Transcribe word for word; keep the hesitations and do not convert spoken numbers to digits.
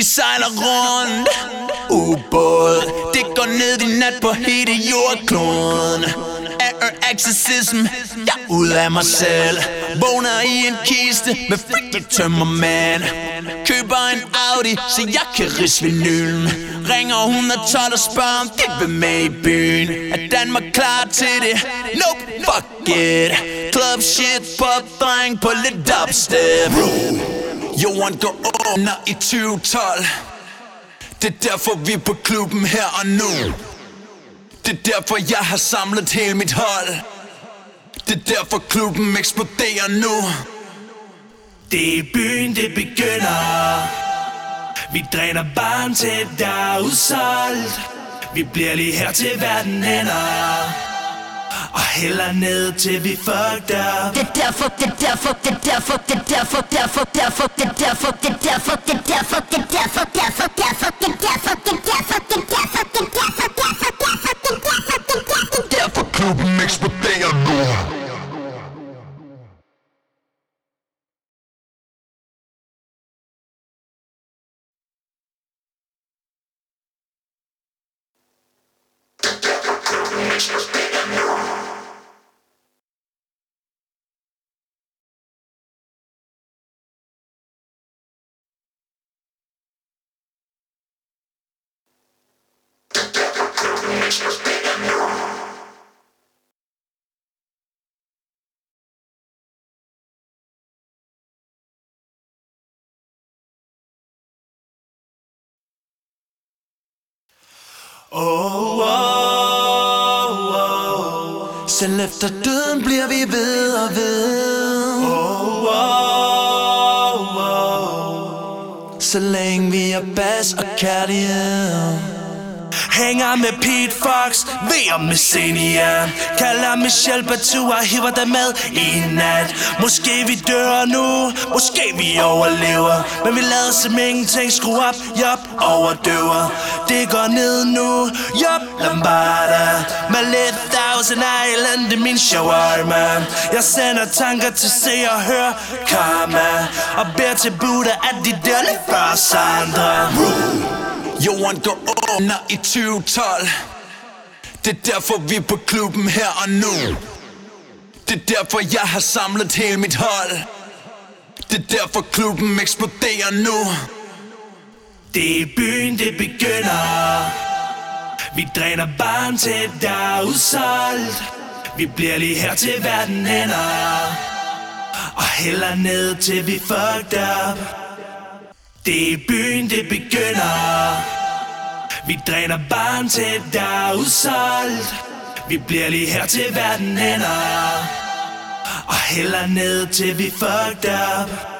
Vi sejler rundt, ubåd. Det går ned i nat på hele jordkloden. Exorcism, jeg er ud af mig selv. Vågner i en kiste med freaky tømmermand. Køber en Audi, så jeg kan ridse vinylen. Ringer et et to og spørger om de vil med i byen. Er Danmark klar til det? Nope, fuck it. Club shit, pop dreng på lidt dubstep. Jorden går under i tyve tolv. Det er derfor vi er på klubben her og nu. Det er derfor jeg har samlet hele mit hold. Det er derfor klubben eksploderer nu. Det er byen, det begynder. Vi dræner barn til der er udsolgt. Vi bliver lige her til verden ender. Og hælder ned til vi fucked up. Det er derfor, det er derfor, det er derfor, det er derfor, derfor, derfor, det er derfor, det er derfor, det er derfor, det er derfor, derfor, derfor, det er derfor, det er derfor, det er derfor, det er derfor, derfor, derfor, derfor klubben eksploderer nu. Oh, oh, oh. Selv efter døden bliver vi ved og ved. Oh, oh, oh. Så længe vi er bas og kærlighed. Hænger med Pete Fox, ved om Messenia. Kalder Michelle Batu og hiver dig med i nat. Måske vi dør nu, måske vi overlever. Men vi lader som ingenting, skru op, jop, overdøver. Det går ned nu, jop, Lombarda. Med lidt Thousand Island, det er min shawarma. Jeg sender tanker til se og hør karma. Og beder til Buddha, at de dør lidt før os andre. Jorden går under i tyve tolv. Det er derfor vi er på klubben her og nu. Det er derfor jeg har samlet hele mit hold. Det er derfor klubben eksploderer nu. Det er byen, det begynder. Vi dræner barn til der er udsolgt. Vi bliver lige her til verden ender. Og hælder ned til vi fucked up. Det er byen, det begynder. Vi dræner barn til der er udsolgt. Vi bliver lige her til verden ender. Og hælder ned til vi fucked up.